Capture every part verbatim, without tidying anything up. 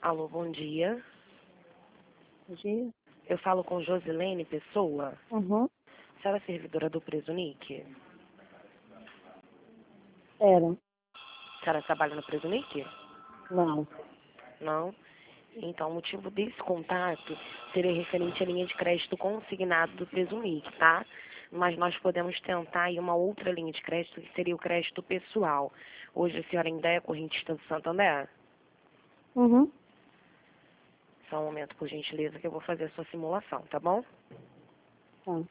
Alô, bom dia. Bom dia. Eu falo com Josilene Pessoa. Uhum. A senhora é servidora do Presunic? Era. A senhora trabalha no Presunic? Não. Não? Então, o motivo desse contato seria referente à linha de crédito consignado do Presunic, tá? Mas nós podemos tentar aí uma outra linha de crédito, que seria o crédito pessoal. Hoje a senhora ainda é correntista do Santander? Uhum. Só um momento, por gentileza, que eu vou fazer a sua simulação, tá bom? Tá.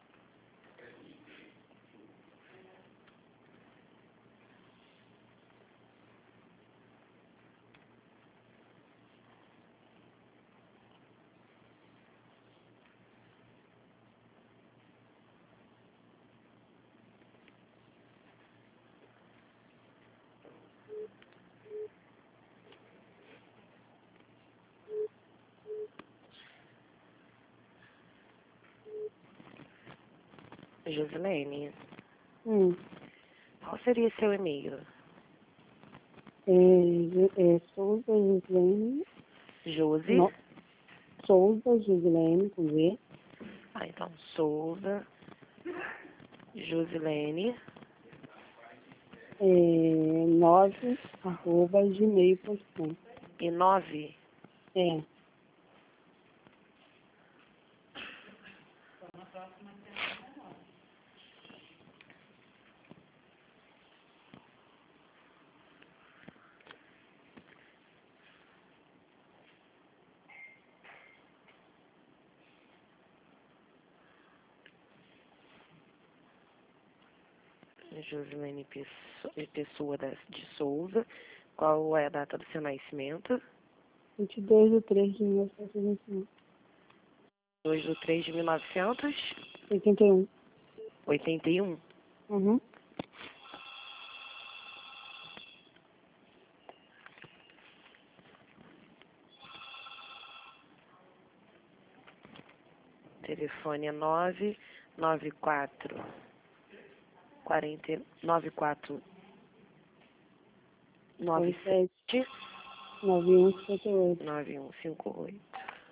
Josilene, Hum. qual seria seu e-mail? É, é Souza Gislene. Josi? No, Souza Gislene, com V. Ah, então, Souza, Josilene, É, nove, arroba, gmail ponto com. e nove. É. Josilene Pessoa, Pessoa da- de Souza. Qual é a data do seu nascimento? vinte e dois de três de mil novecentos e vinte e um. dois de três de mil novecentos e oitenta e um. oitenta e um. Uhum. Telefone é nove nove quatro quarenta nove quatro nove sete nove um cinquenta e oito. nove um cinco oito.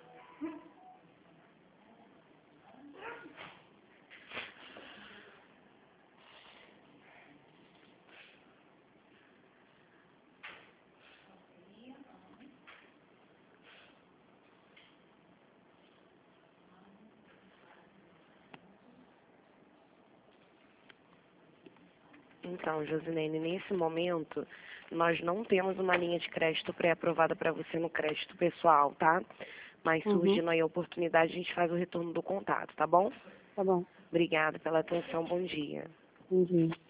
Então, Josilene, nesse momento, nós não temos uma linha de crédito pré-aprovada para você no crédito pessoal, tá? Mas Uhum. surgindo aí a oportunidade, a gente faz o retorno do contato, tá bom? Tá bom. Obrigada pela atenção, bom dia. Bom dia.